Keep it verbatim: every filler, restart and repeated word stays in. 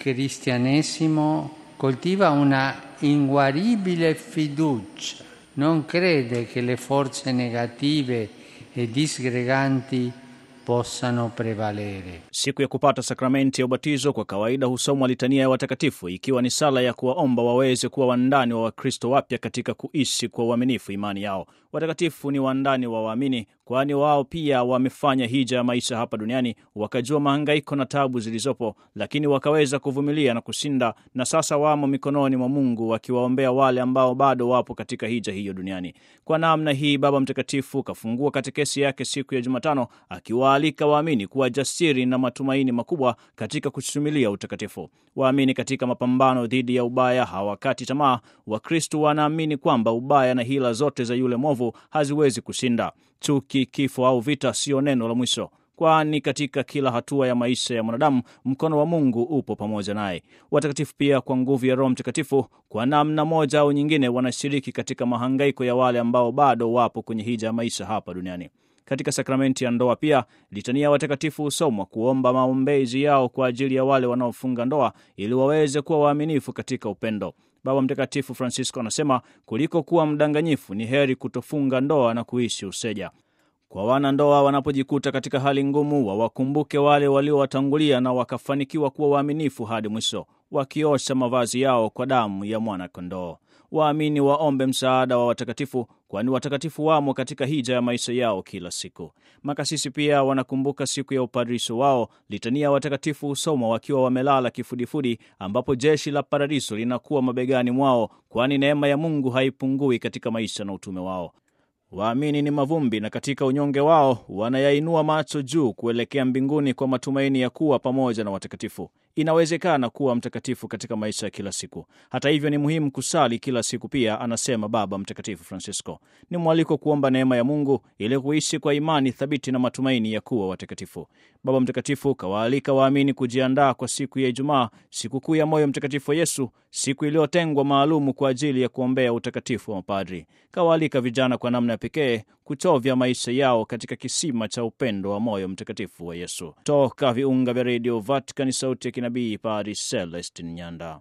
cristianesimo coltiva una inguaribile fiducia, non crede che le forze negative e disgreganti possano prevalere. Siku ya kupata sakramenti ya ubatizo kwa kawaida husomwa litania ya watakatifu, ikiwa ni sala ya kuwaomba waweze kuwa wandani wa Wakristo wapya katika kuishi kwa uaminifu imani yao. Watakatifu ni wandani wa waamini, kwani wao pia wamefanya hija ya maisha hapa duniani, wakajua mahangaiko na tabu zilizopo, lakini wakaweza kuvumilia na kushinda, na sasa wamo mikononi mwa Mungu wakiwaombea wale ambao bado wapo katika hija hiyo duniani. Kwa namna hii Baba Mtakatifu kafungua katekesi yake siku ya Jumatano akiwaalika waamini kuwa jasiri na matumaini makubwa katika kusumilia utakatifu. Waamini katika mapambano dhidi ya ubaya hawakati tamaa. Wakristo wanaamini kwamba ubaya na hila zote za yule mwovu haziwezi kushinda. Chuki, kifo au vita sio neno la mwisho, kwani katika kila hatua ya maisha ya mwanadamu mkono wa Mungu upo pamoja naye. Watakatifu pia kwa nguvu ya Roho Mtakatifu kwa namna moja au nyingine wanashiriki katika mahangaiko ya wale ambao bado wapo kwenye hija ya maisha hapa duniani. Katika sakramenti ya ndoa pia litania watakatifu husomwa kuomba maombezi yao kwa ajili ya wale wanaofunga ndoa ili waweze kuwa waaminifu katika upendo. Baba Mtakatifu Francisco anasema kuliko kuwa mdanganyifu ni heri kutofunga ndoa na kuishi useja. Kwa wanandoa wanapojikuta katika hali ngumu, wawakumbuke wale waliowatangulia na wakafanikiwa kuwa waaminifu hadi mwisho, wakiosha mavazi yao kwa damu ya mwana kondoo. Waamini waombe msaada wa watakatifu, kwani watakatifu wamo katika hija ya maisha yao kila siku. Makasisi pia wanakumbuka siku ya upadrisho wao. Litania watakatifu husomwa wakiwa wamelala kifudifudi, ambapo jeshi la paradiso linakuwa mabegani mwao, kwani neema ya Mungu haipungui katika maisha na utume wao. Waamini ni mavumbi, na katika unyonge wao wanayainua macho juu kuelekea mbinguni kwa matumaini ya kuwa pamoja na watakatifu. Inawezekana kuwa mtakatifu katika maisha ya kila siku. Hata hivyo ni muhimu kusali kila siku pia, anasema Baba Mtakatifu Francisco. Ni mwaliko kuomba neema ya Mungu ili kuishi kwa imani thabiti na matumaini ya kuwa watakatifu. Baba Mtakatifu kawaalika waamini kujiandaa kwa siku ya Ijumaa, sikukuu ya moyo mtakatifu wa Yesu, siku iliyotengwa maalumu kwa ajili ya kuombea utakatifu wa mapadri. Kawaalika vijana kwa namna ya pekee kuchovya maisha yao katika kisima cha upendo wa moyo mtakatifu wa Yesu. Toka viunga vya Radio Vatican, sauti ya kinabii, Padre Celestin Nyanda.